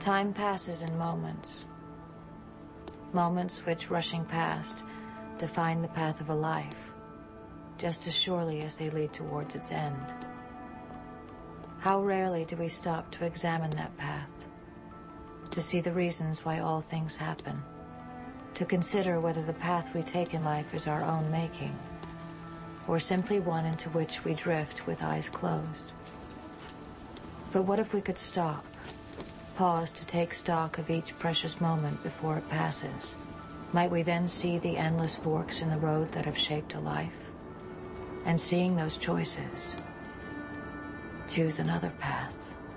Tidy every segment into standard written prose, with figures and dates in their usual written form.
Time passes in moments. Moments which, rushing past, define the path of a life, just as surely as they lead towards its end. How rarely do we stop to examine that path, to see the reasons why all things happen, to consider whether the path we take in life is our own making, or simply one into which we drift with eyes closed. But what if we could stop, pause to take stock of each precious moment before it passes? Might we then see the endless forks in the road that have shaped a life? And seeing those choices, choose another path.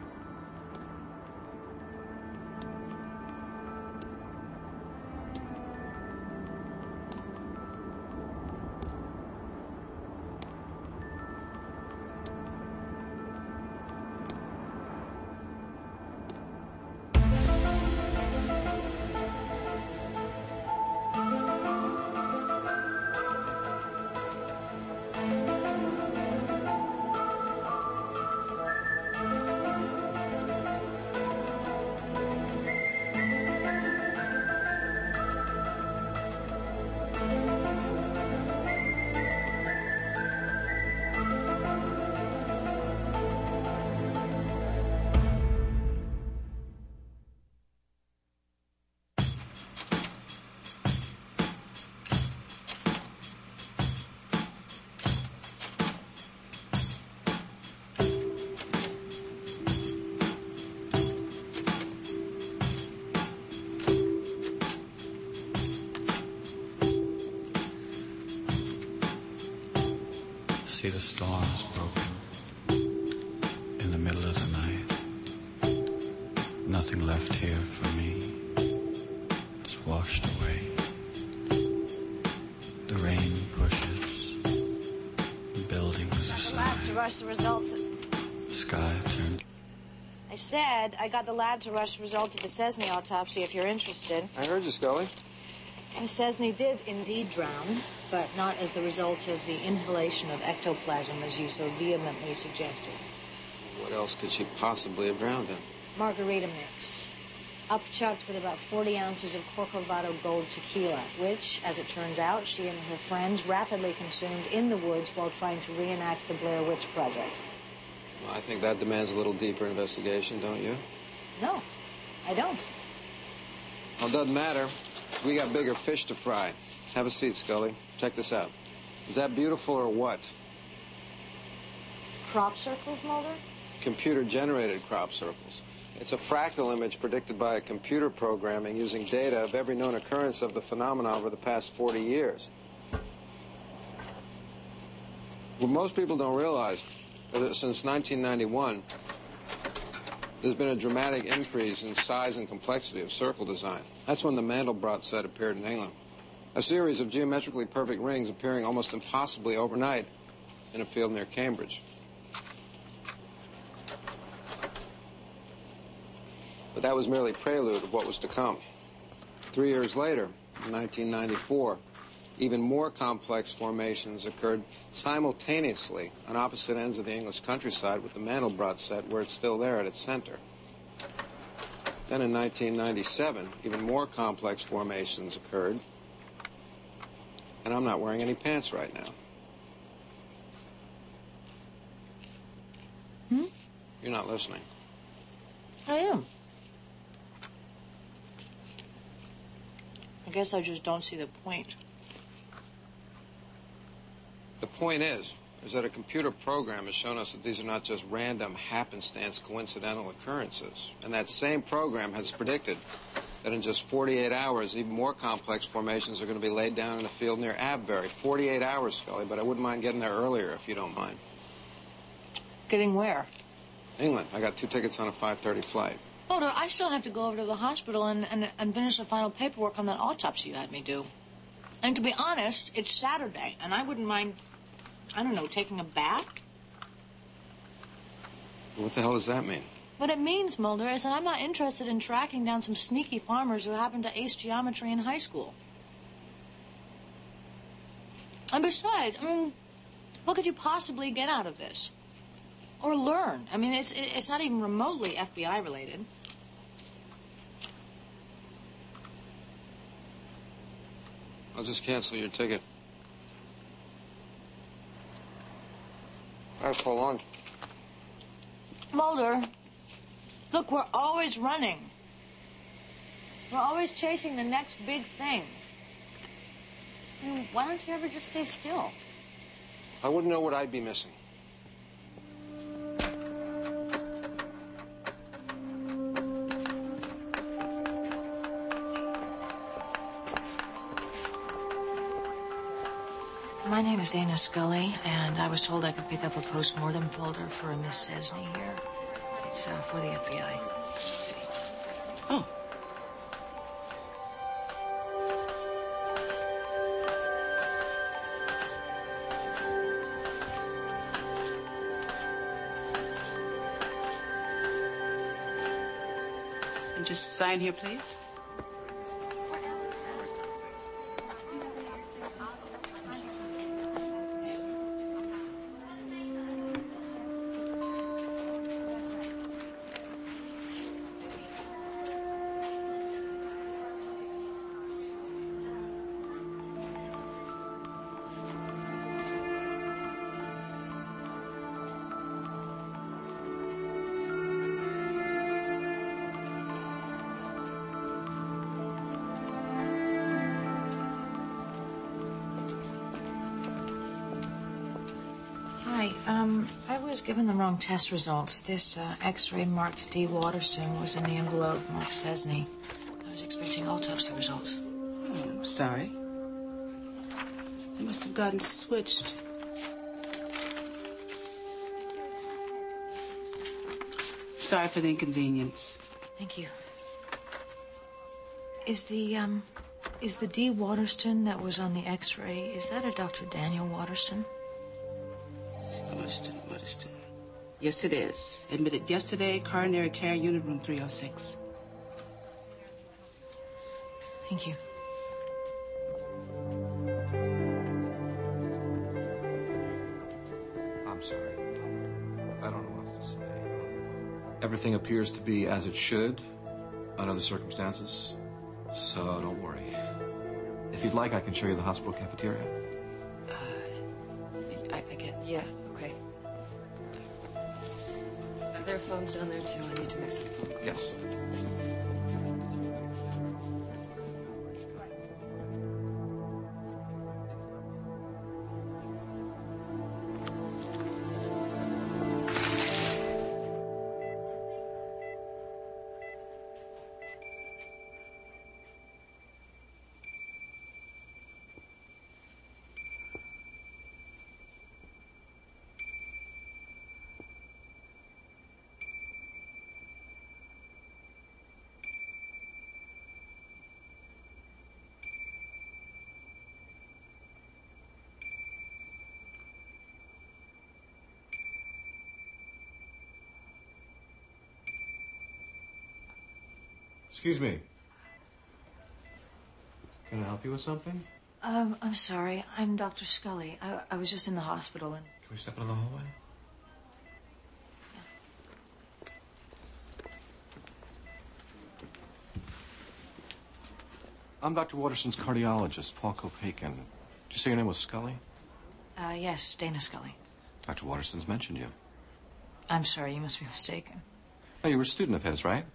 See the stars broken in the middle of the night. Nothing left here for me. It's washed away. The rain pushes. The building was a sign. Lab to rush the results. The sky turned. I said I got the lab to rush the results of the Cessny autopsy if you're interested. I heard you, Scully. Miss Cessny did indeed drown, but not as the result of the inhalation of ectoplasm as you so vehemently suggested. What else could she possibly have drowned in? Margarita mix. Upchucked with about 40 ounces of Corcovado Gold tequila, which, as it turns out, she and her friends rapidly consumed in the woods while trying to reenact the Blair Witch Project. Well, I think that demands a little deeper investigation, don't you? No, I don't. Well, it doesn't matter. We got bigger fish to fry. Have a seat, Scully. Check this out. Is that beautiful or what? Crop circles, Mulder? Computer-generated crop circles. It's a fractal image predicted by a computer programming using data of every known occurrence of the phenomena over the past 40 years. What most people don't realize is that since 1991, there's been a dramatic increase in size and complexity of circle design. That's when the Mandelbrot set appeared in England. A series of geometrically perfect rings appearing almost impossibly overnight in a field near Cambridge. But that was merely prelude of what was to come. 3 years later, in 1994, even more complex formations occurred simultaneously on opposite ends of the English countryside with the Mandelbrot set where it's still there at its center. Then in 1997, even more complex formations occurred. And I'm not wearing any pants right now. You're not listening. I am. I guess I just don't see the point. The point is that a computer program has shown us that these are not just random, happenstance, coincidental occurrences. And that same program has predicted that in just 48 hours, even more complex formations are going to be laid down in a field near Abbury. 48 hours, Scully, but I wouldn't mind getting there earlier if you don't mind. Getting where? England. I got 2 tickets on a 5:30 flight. Mulder, I still have to go over to the hospital and finish the final paperwork on that autopsy you had me do. And to be honest, it's Saturday, and I wouldn't mind, I don't know, taking a bath? What the hell does that mean? What it means, Mulder, is that I'm not interested in tracking down some sneaky farmers who happen to ace geometry in high school. And besides, I mean, what could you possibly get out of this? Or learn? I mean, it's not even remotely FBI related. I'll just cancel your ticket. All right, so long. Mulder, look, we're always running. We're always chasing the next big thing. I mean, why don't you ever just stay still? I wouldn't know what I'd be missing. My name is Dana Scully, and I was told I could pick up a postmortem folder for a Miss Cesny here. It's for the FBI. Let's see. Oh. And just sign here, please. Hi, I was given the wrong test results. This X-ray marked D. Waterston was in the envelope marked Cesny. I was expecting autopsy results. Oh, sorry. I must have gotten switched. Sorry for the inconvenience. Thank you. Is the D. Waterston that was on the X-ray, is that a Dr. Daniel Waterston? Waterston. Yes, it is. Admitted yesterday, coronary care unit room 306. Thank you. I'm sorry. I don't know what else to say. Everything appears to be as it should under the circumstances, so don't worry. If you'd like, I can show you the hospital cafeteria. Yeah, okay. There are phones down there, too. I need to make some phone calls. Yes. Excuse me. Can I help you with something? I'm sorry. I'm Dr. Scully. I was just in the hospital and... Can we step into the hallway? I'm Dr. Waterston's cardiologist, Paul Kopakin. Did you say your name was Scully? Yes, Dana Scully. Dr. Waterston's mentioned you. I'm sorry, you must be mistaken. Oh, you were a student of his, right?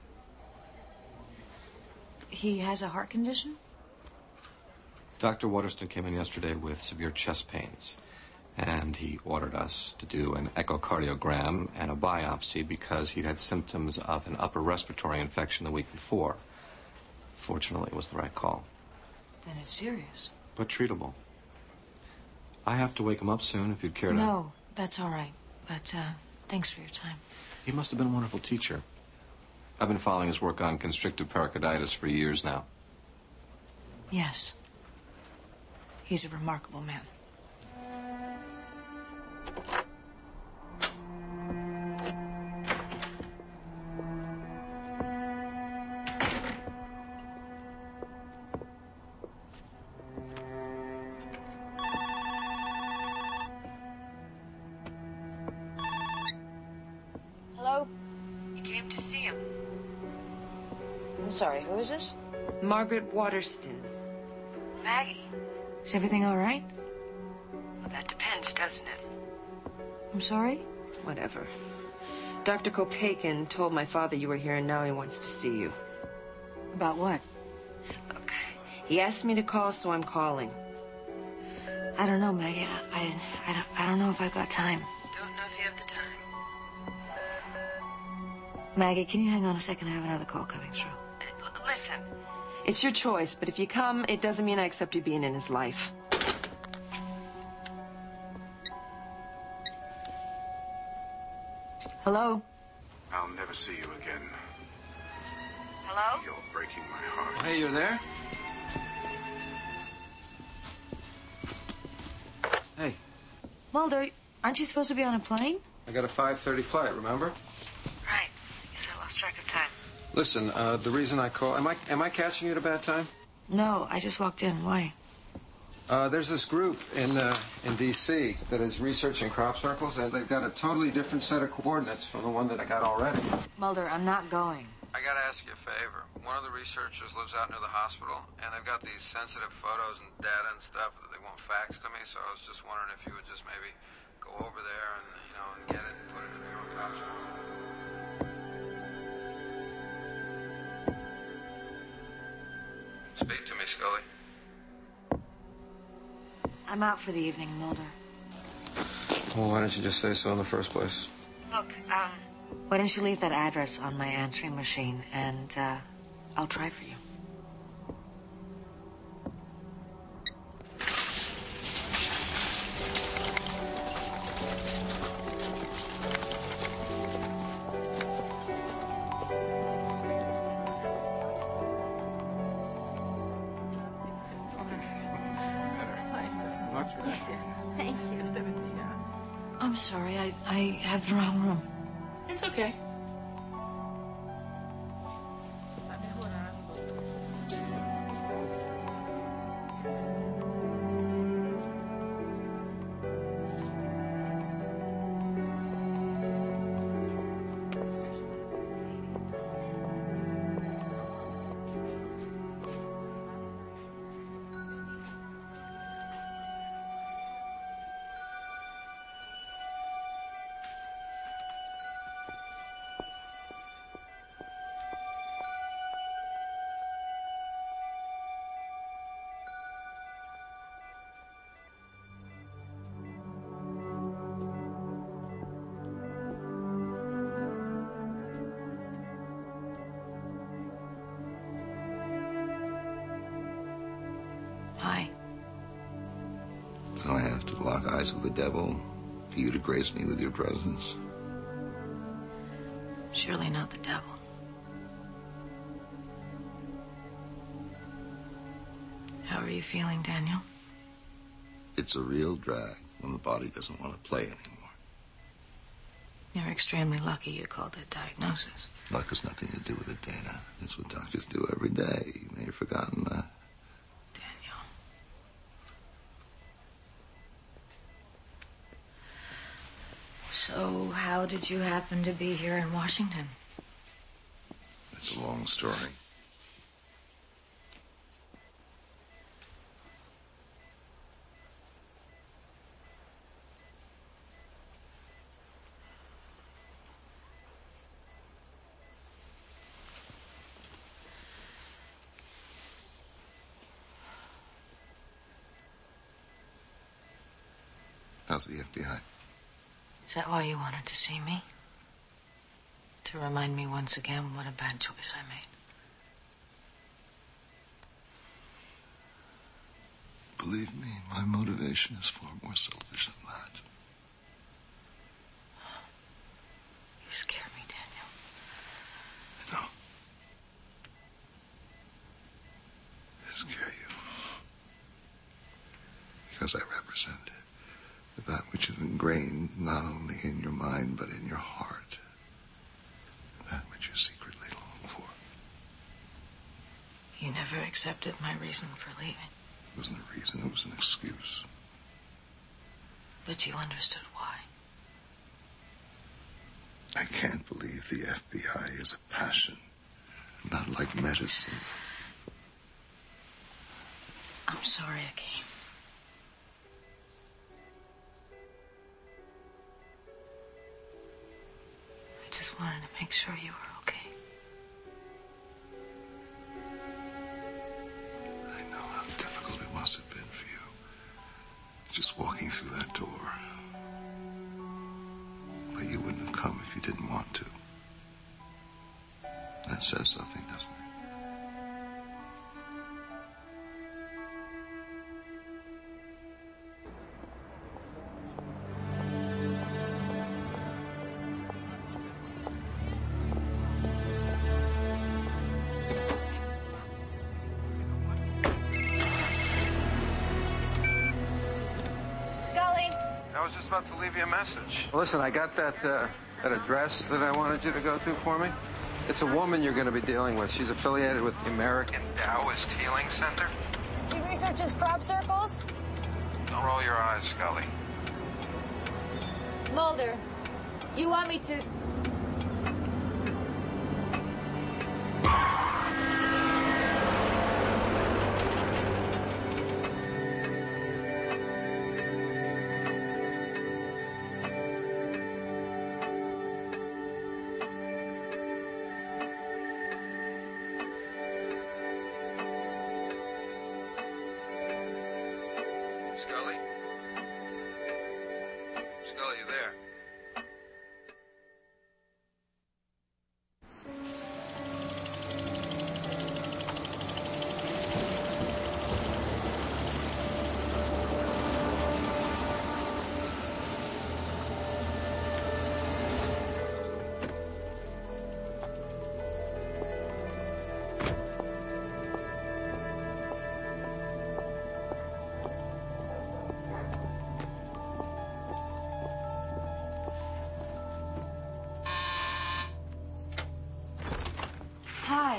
He has a heart condition? Dr. Waterston came in yesterday with severe chest pains, and he ordered us to do an echocardiogram and a biopsy because he'd had symptoms of an upper respiratory infection the week before. Fortunately, it was the right call. Then it's serious. But treatable. I have to wake him up soon if you'd care to... No, that's all right. But, thanks for your time. He must have been a wonderful teacher. I've been following his work on constrictive pericarditis for years now. Yes. He's a remarkable man. Hello? You came to see him. I'm sorry, who is this? Margaret Waterston. Maggie, is everything all right? Well, that depends, doesn't it? I'm sorry? Whatever. Dr. Kopeikin told my father you were here, and now he wants to see you. About what? Look, he asked me to call, so I'm calling. I don't know, Maggie. I don't know if I've got time. Don't know if you have the time. Maggie, can you hang on a second? I have another call coming through. Listen, it's your choice, but if you come, it doesn't mean I accept you being in his life. Hello? I'll never see you again. Hello? You're breaking my heart. Hey, you're there? Hey, Mulder, aren't you supposed to be on a plane? I got a 5:30 flight, remember? Right. Guess I lost track of time. Listen, the reason I call... Am I catching you at a bad time? No, I just walked in. Why? There's this group in D.C. that is researching crop circles, and they've got a totally different set of coordinates from the one that I got already. Mulder, I'm not going. I gotta ask you a favor. One of the researchers lives out near the hospital, and they've got these sensitive photos and data and stuff that they won't fax to me, so I was just wondering if you would just maybe go over there and, and get it and put it in your own hospital. Speak to me, Scully. I'm out for the evening, Mulder. Well, why didn't you just say so in the first place? Look, why don't you leave that address on my answering machine, and, I'll try for you. Thank you. I'm sorry, I have the wrong room. It's okay. Hi. So I have to lock eyes with the devil for you to grace me with your presence? Surely not the devil. How are you feeling, Daniel? It's a real drag when the body doesn't want to play anymore. You're extremely lucky you called it diagnosis. Luck has nothing to do with it, Dana. It's what doctors do every day. You may have forgotten that. Daniel. So, how did you happen to be here in Washington? It's a long story. How's the FBI? Is that why you wanted to see me? To remind me once again what a bad choice I made? Believe me, my motivation is far more selfish than that. You scare me, Daniel. I know. I scare you. Because I represent that which is ingrained not only in your mind but in your heart. That which you secretly long for. You never accepted my reason for leaving. It wasn't a reason, it was an excuse. But you understood why. I can't believe the FBI is a passion, not like medicine. I'm sorry I came. I just wanted to make sure you were okay. I know how difficult it must have been for you. Just walking through that door. But you wouldn't have come if you didn't want to. That says something, doesn't it? Scully. I was just about to leave you a message. Listen, I got that address that I wanted you to go to for me. It's a woman you're going to be dealing with. She's affiliated with the American Taoist Healing Center. She researches crop circles? Don't roll your eyes, Scully. Mulder, you want me to... Scully? Scully, you there? Hi.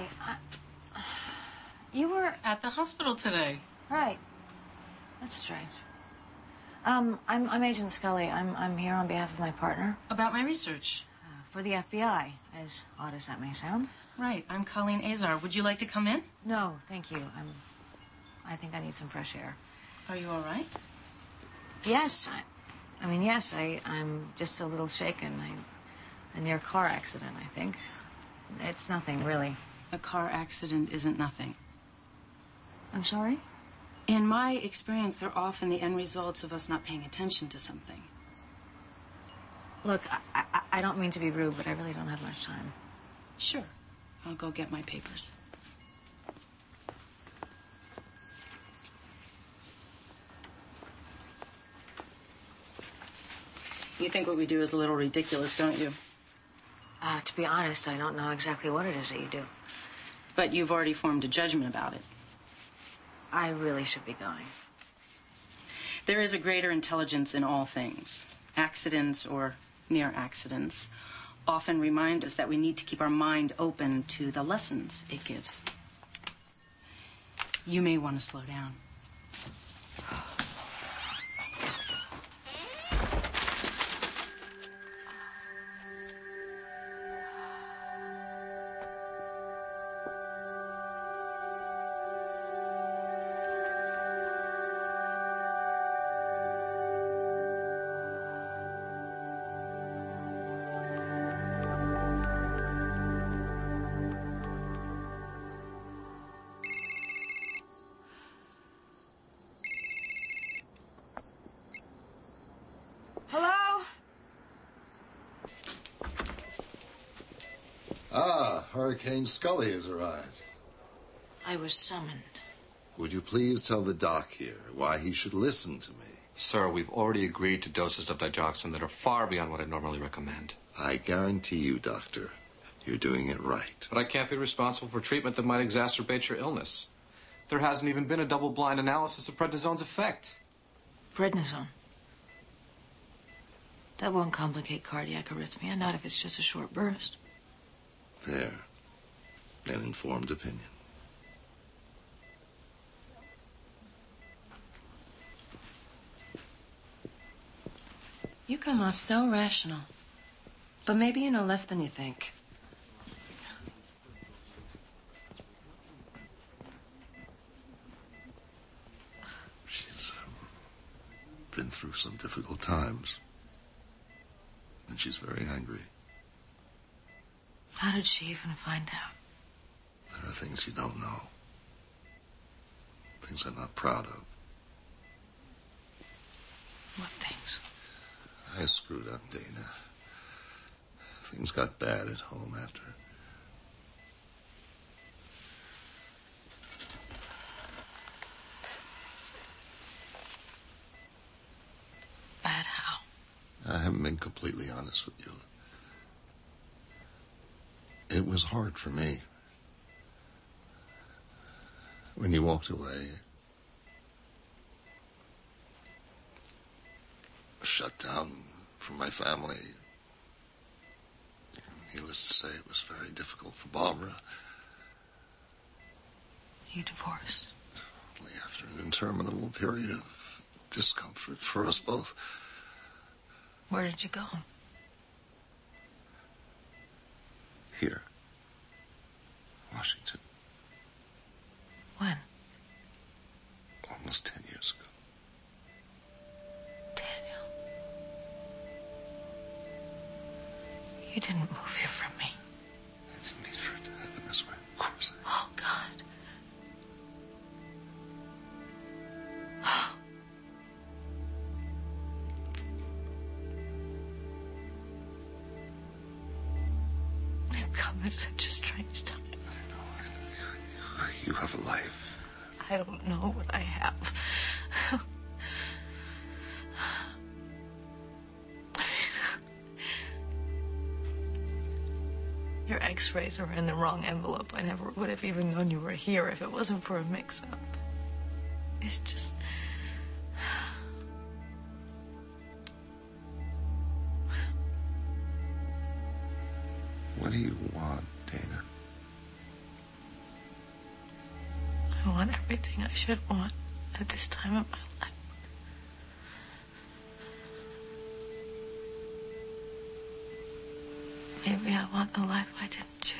You were... At the hospital today. Right. That's strange. I'm Agent Scully. I'm here on behalf of my partner. About my research. For the FBI, as odd as that may sound. Right. I'm Colleen Azar. Would you like to come in? No, thank you. I think I need some fresh air. Are you all right? Yes. Yes, I'm just a little shaken. A near car accident, I think. It's nothing, really. A car accident isn't nothing. I'm sorry? In my experience, they're often the end results of us not paying attention to something. Look, I don't mean to be rude, but I really don't have much time. Sure. I'll go get my papers. You think what we do is a little ridiculous, don't you? To be honest, I don't know exactly what it is that you do. But you've already formed a judgment about it. I really should be going. There is a greater intelligence in all things. Accidents or near accidents often remind us that we need to keep our mind open to the lessons it gives. You may want to slow down. Hello? Hurricane Scully has arrived. I was summoned. Would you please tell the doc here why he should listen to me? Sir, we've already agreed to doses of digoxin that are far beyond what I normally recommend. I guarantee you, Doctor, you're doing it right. But I can't be responsible for treatment that might exacerbate your illness. There hasn't even been a double-blind analysis of prednisone's effect. Prednisone. That won't complicate cardiac arrhythmia, not if it's just a short burst. There. An informed opinion. You come off so rational. But maybe you know less than you think. been through some difficult times. And she's very angry. How did she even find out? There are things you don't know. Things I'm not proud of. What things? I screwed up, Dana. Things got bad at home after. Bad how? I haven't been completely honest with you. It was hard for me. When you walked away, shut down from my family. Needless to say, it was very difficult for Barbara. You divorced? Only after an interminable period of discomfort for us both. Where did you go? Here. Washington. When? Almost 10 years ago. Daniel. You didn't move here from me. I didn't mean for it to happen this way, of course. Oh, God. You've come at such a strange time. I know. You have a life. I don't know what I have. Your x-rays are in the wrong envelope. I never would have even known you were here if it wasn't for a mix-up. It's just... What do you want, Dana? I want everything I should want at this time of my life. Maybe I want a life I didn't choose.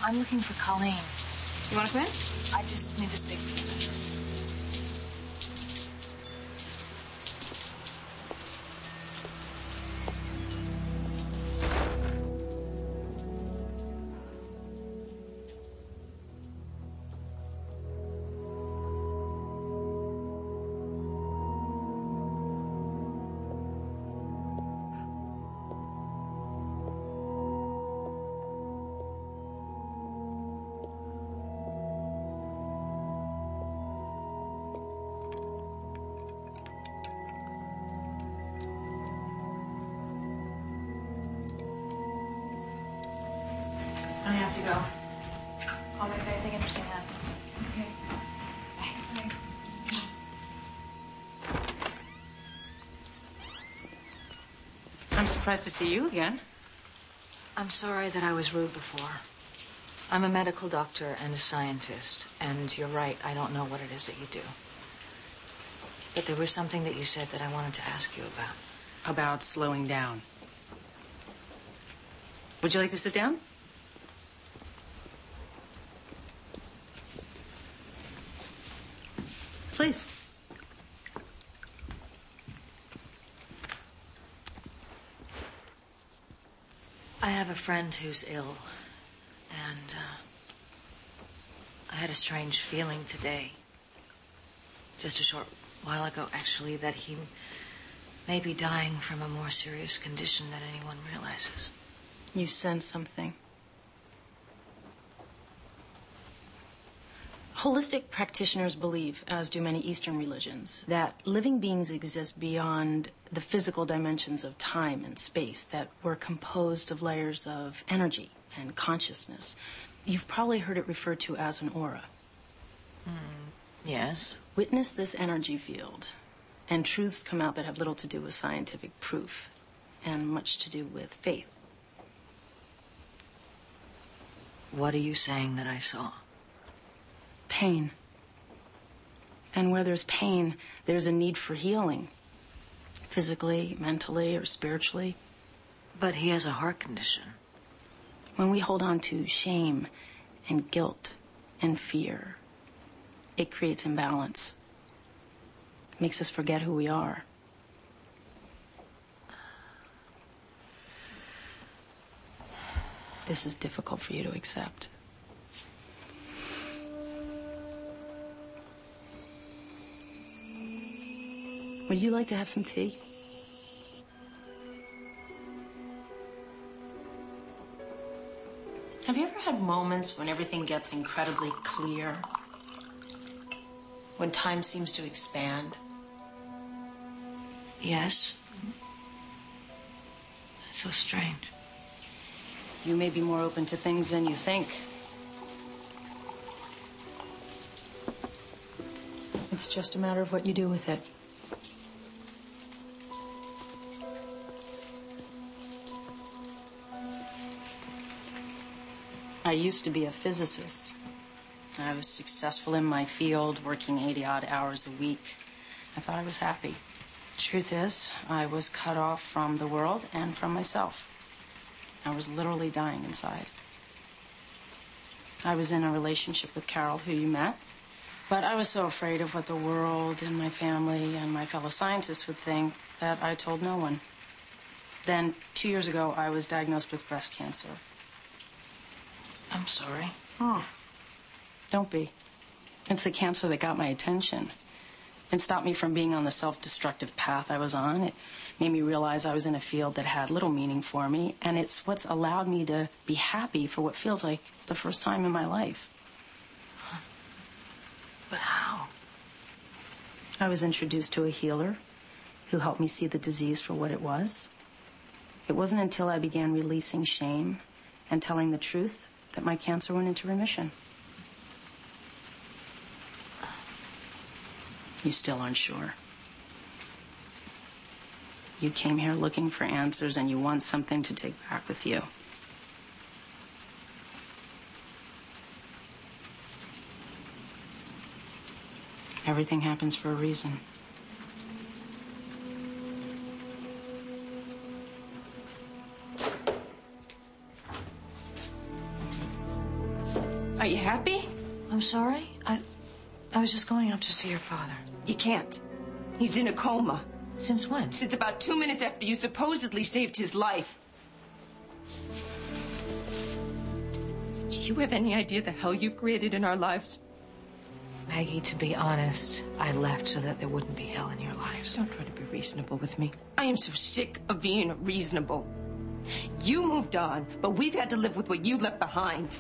I'm looking for Colleen. You want to come in? I just need to speak with you. I have to go. Call me if anything interesting happens. Okay. Bye. I'm surprised to see you again. I'm sorry that I was rude before. I'm a medical doctor and a scientist, and you're right, I don't know what it is that you do. But there was something that you said that I wanted to ask you about. About slowing down. Would you like to sit down? Please. I have a friend who's ill, and I had a strange feeling today, just a short while ago, actually, that he may be dying from a more serious condition than anyone realizes. You sense something. Holistic practitioners believe, as do many Eastern religions, that living beings exist beyond the physical dimensions of time and space, that we're composed of layers of energy and consciousness. You've probably heard it referred to as an aura. Yes. Witness this energy field, and truths come out that have little to do with scientific proof and much to do with faith. What are you saying that I saw? Pain. And where there's pain, there's a need for healing. Physically, mentally, or spiritually. But he has a heart condition. When we hold on to shame and guilt and fear, it creates imbalance. It makes us forget who we are. This is difficult for you to accept. Would you like to have some tea? Have you ever had moments when everything gets incredibly clear? When time seems to expand? Yes. It's so strange. You may be more open to things than you think. It's just a matter of what you do with it. I used to be a physicist. I was successful in my field, working 80-odd hours a week. I thought I was happy. Truth is, I was cut off from the world and from myself. I was literally dying inside. I was in a relationship with Carol, who you met, but I was so afraid of what the world and my family and my fellow scientists would think that I told no one. Then, 2 years ago, I was diagnosed with breast cancer. I'm sorry. Oh. Don't be. It's the cancer that got my attention. It stopped me from being on the self-destructive path I was on. It made me realize I was in a field that had little meaning for me, and it's what's allowed me to be happy for what feels like the first time in my life. But how? I was introduced to a healer who helped me see the disease for what it was. It wasn't until I began releasing shame and telling the truth that my cancer went into remission. You still aren't sure. You came here looking for answers, and you want something to take back with you. Everything happens for a reason. I'm sorry. I was just going out to see your father. You can't. He's in a coma. Since when? Since about 2 minutes after you supposedly saved his life. Do you have any idea the hell you've created in our lives? Maggie, to be honest, I left so that there wouldn't be hell in your lives. Don't try to be reasonable with me. I am so sick of being reasonable. You moved on, but we've had to live with what you left behind.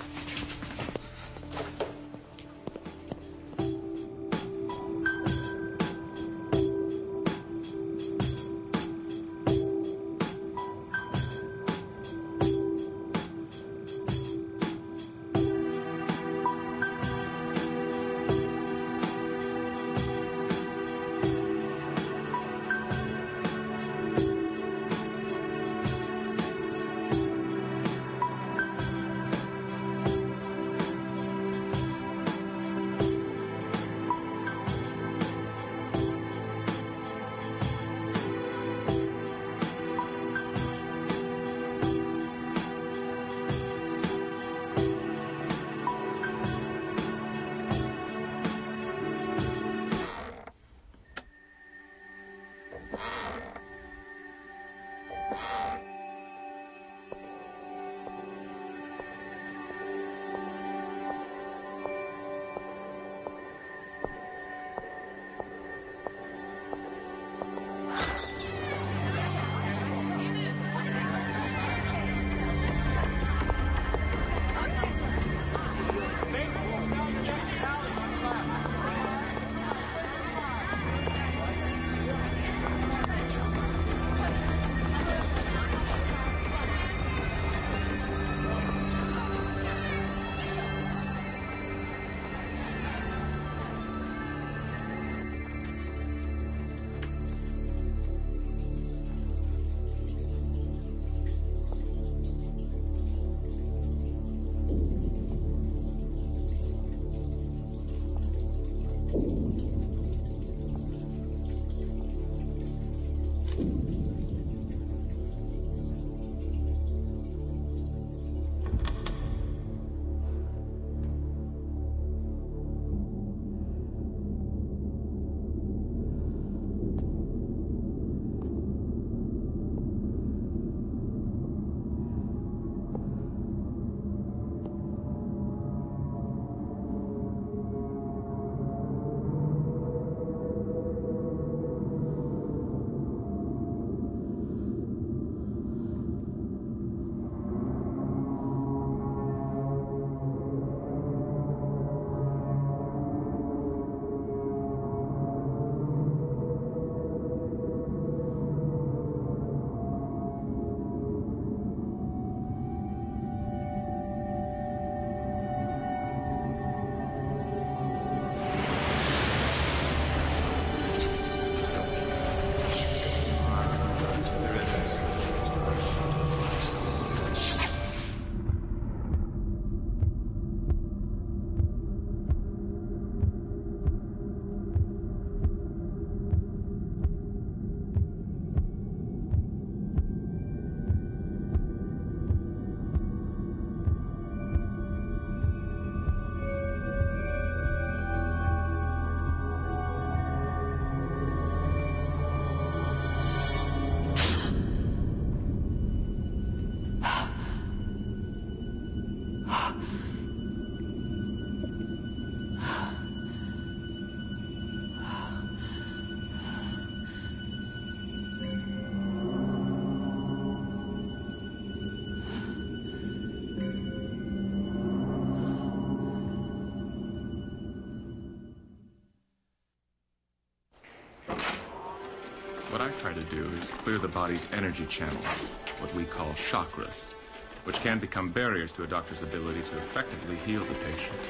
What I try to do is clear the body's energy channels, what we call chakras, which can become barriers to a doctor's ability to effectively heal the patient.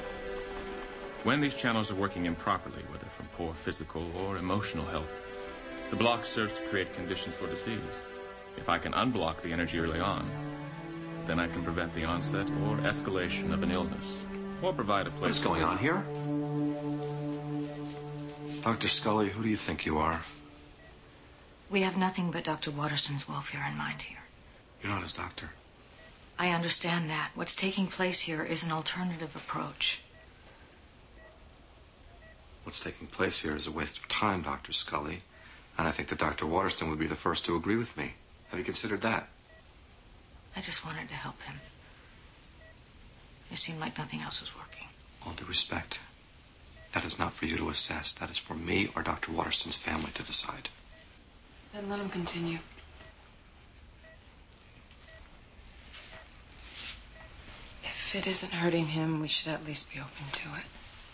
When these channels are working improperly, whether from poor physical or emotional health, the block serves to create conditions for disease. If I can unblock the energy early on, then I can prevent the onset or escalation of an illness, or provide a place... What's going on here? Dr. Scully, who do you think you are? We have nothing but Dr. Waterston's welfare in mind here. You're not his doctor. I understand that. What's taking place here is an alternative approach. What's taking place here is a waste of time, Dr. Scully. And I think that Dr. Waterston would be the first to agree with me. Have you considered that? I just wanted to help him. It seemed like nothing else was working. All due respect, that is not for you to assess. That is for me or Dr. Waterston's family to decide. Then let him continue. If it isn't hurting him, we should at least be open to it.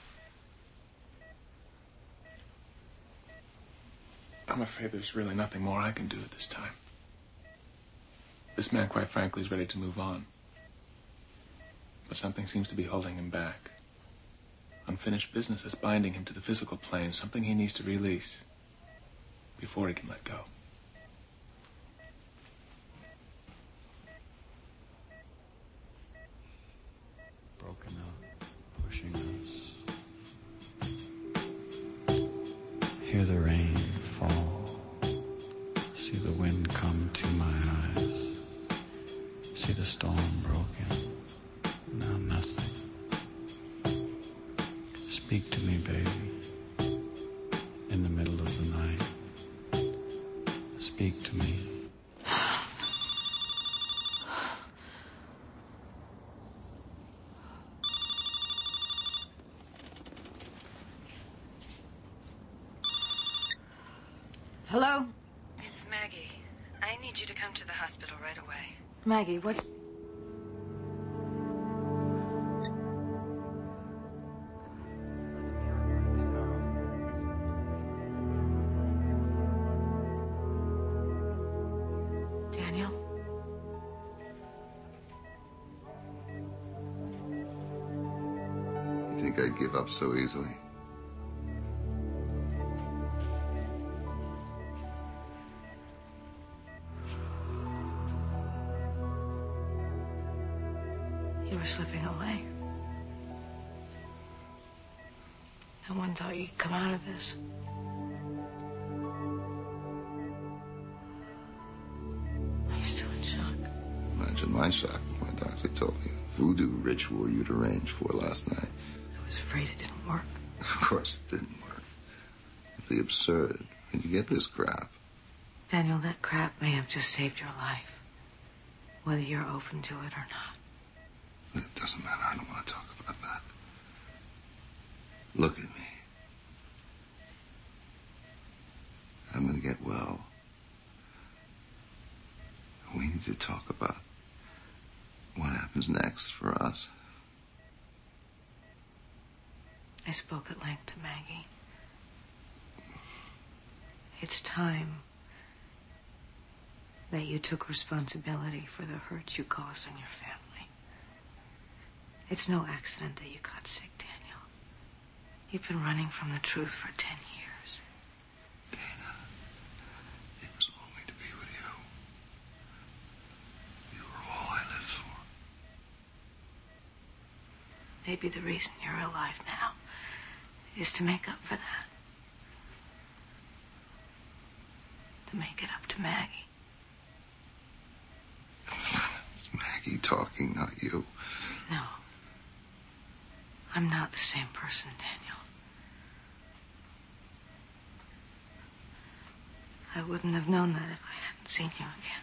I'm afraid there's really nothing more I can do at this time. This man, quite frankly, is ready to move on. But something seems to be holding him back. Unfinished business that's binding him to the physical plane, something he needs to release before he can let go. Broken up, pushing us. Hear the rain fall. See the wind come to my eyes. See the storm broken. Now nothing. Speak to me, baby. In the middle of the night. Speak to me. Hello? It's Maggie. I need you to come to the hospital right away. Maggie, what's... Daniel? You think I'd give up so easily? You were slipping away. No one thought you'd come out of this. I'm still in shock. Imagine my shock when my doctor told me a voodoo ritual you'd arranged for last night. I was afraid it didn't work. Of course it didn't work. Simply absurd. Where'd you get this crap? Daniel, that crap may have just saved your life. Whether you're open to it or not. It doesn't matter. I don't want to talk about that. Look at me. I'm going to get well. We need to talk about what happens next for us. I spoke at length to Maggie. It's time that you took responsibility for the hurt you caused on your family. It's no accident that you got sick, Daniel. You've been running from the truth for 10 years. Dana, it was only to be with you. You were all I lived for. Maybe the reason you're alive now is to make up for that. To make it up to Maggie. It's Maggie talking, not you. No. I'm not the same person, Daniel. I wouldn't have known that if I hadn't seen you again.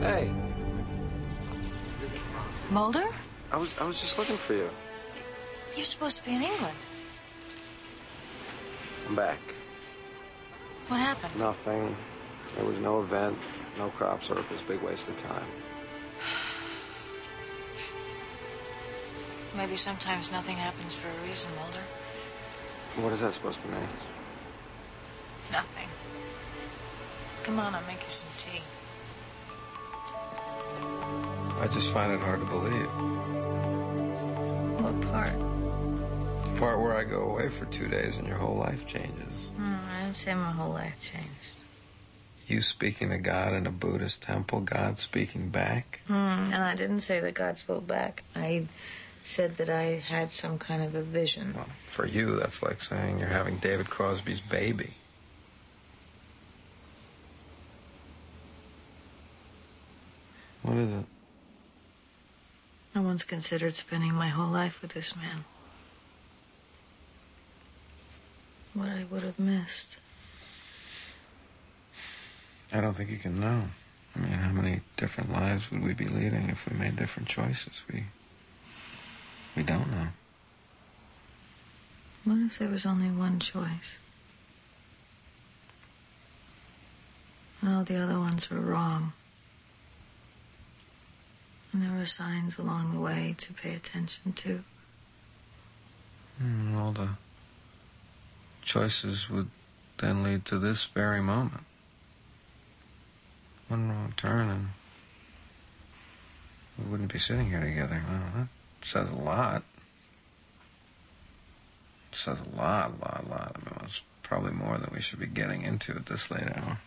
Hey. Mulder? I was just looking for you. You're supposed to be in England. I'm back. What happened? Nothing. There was no event, no crop circus, big waste of time. Maybe sometimes nothing happens for a reason, Mulder. What is that supposed to mean? Nothing. Come on, I'll make you some tea. I just find it hard to believe. What part? The part where I go away for 2 days and your whole life changes. I didn't say my whole life changed. You speaking to God in a Buddhist temple, God speaking back. And I didn't say that God spoke back. I said that I had some kind of a vision. Well, for you, that's like saying you're having David Crosby's baby. What is it? I once considered spending my whole life with this man. What I would have missed. I don't think you can know. I mean, how many different lives would we be leading if we made different choices? We don't know. What if there was only one choice? And all the other ones were wrong. And there were signs along the way to pay attention to. All the choices would then lead to this very moment. One wrong turn and we wouldn't be sitting here together. Well, that says a lot. It says a lot. I mean, it's probably more than we should be getting into at this late hour.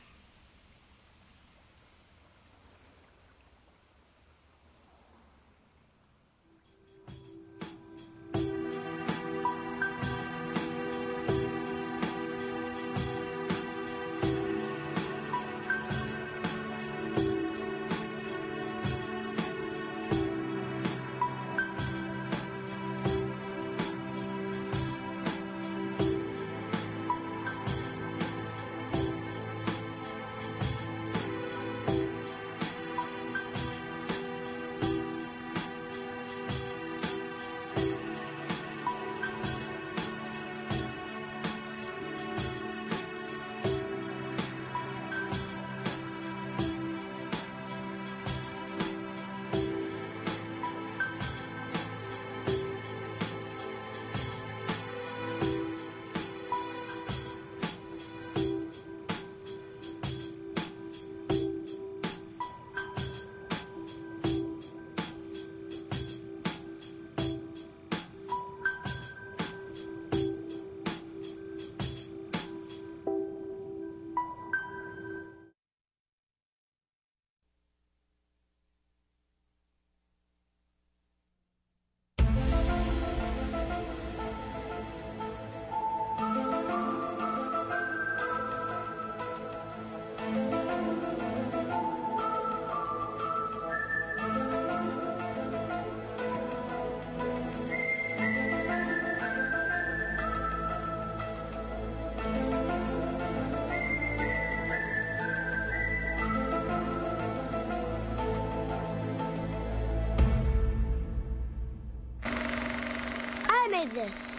This.